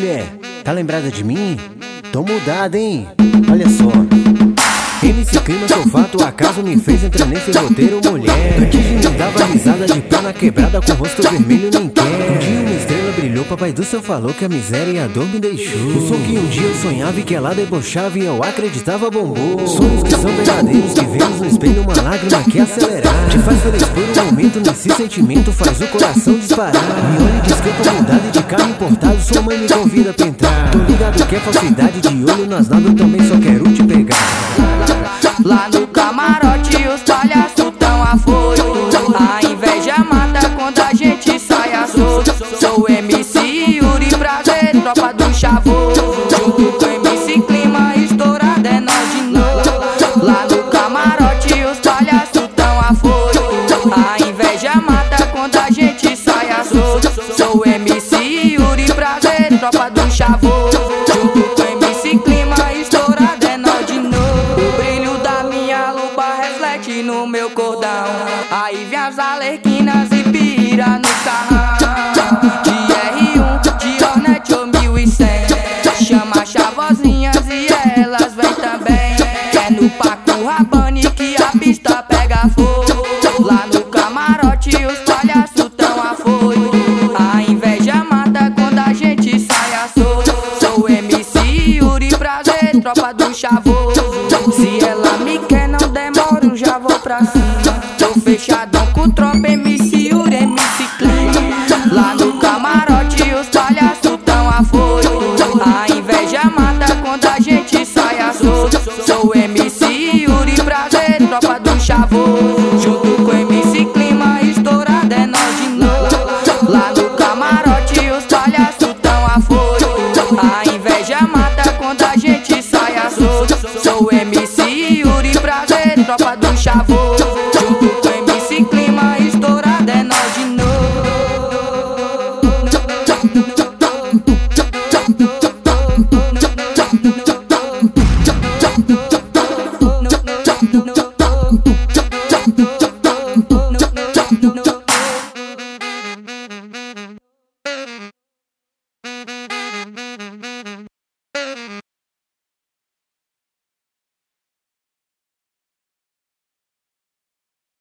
mulher, tá lembrada de mim? Tô mudada, hein? Olha só. MC Clima, sou fato, acaso me fez entrar nesse roteiro, mulher. Antes de me dava risada de pé na quebrada, com o rosto vermelho nem quer. Um dia uma estrela brilhou, papai do céu falou que a miséria e a dor me deixou. O som que um dia eu sonhava e que ela debochava e eu acreditava bombou. Sonhos que são verdadeiros, que vemos no espelho, uma lágrima que acelerar. Te faz feliz por um momento, nesse sentimento faz o coração disparar. Me olha e diz que eu tô mudado e de carro importado, sua mãe me convida pra entrar. Tô ligado que é falsidade, de olho nas nada, eu também só quero te pegar. Lá no camarote os palhaços tão afoito. A inveja mata quando a gente sai a solto. Sou o MC Yuri, prazer, tropa do chavoso. Junto com o MC Clima, estourado é nós de novo. Lá no camarote os palhaços tão afoito. A inveja mata quando a gente sai a solto. Sou o MC Yuri, prazer, tropa do chavoso. Junto com o MC Clima, estourado é nós de novo. Reflete no meu cordão, aí vem as alerquinas e pira no carrão. De R1, de Hornet ou 1100, chama as chavozinhas e elas vêm também. É no Paco Rabanne que a pista pega fogo. Lá no camarote os palhaços tão afoito. A inveja mata quando a gente sai a solto. Sou o MC Yuri, prazer, tropa do chavoso. Se ela me quer não demora, já vou pra cima. Tô fechadão com tropa, MC Yuri, MC Clima. Lá no camarote os palhaços tão afoito. A inveja mata quando a gente sai a solto. Sou o MC Yuri, prazer, tropa do chavoso. Junto com o MC Clima, estourado é nós de novo. Lá no camarote os palhaços tão afoito. A inveja mata quando a gente sai a solto. Sou o MC Yuri, prazer, tropa do chavoso.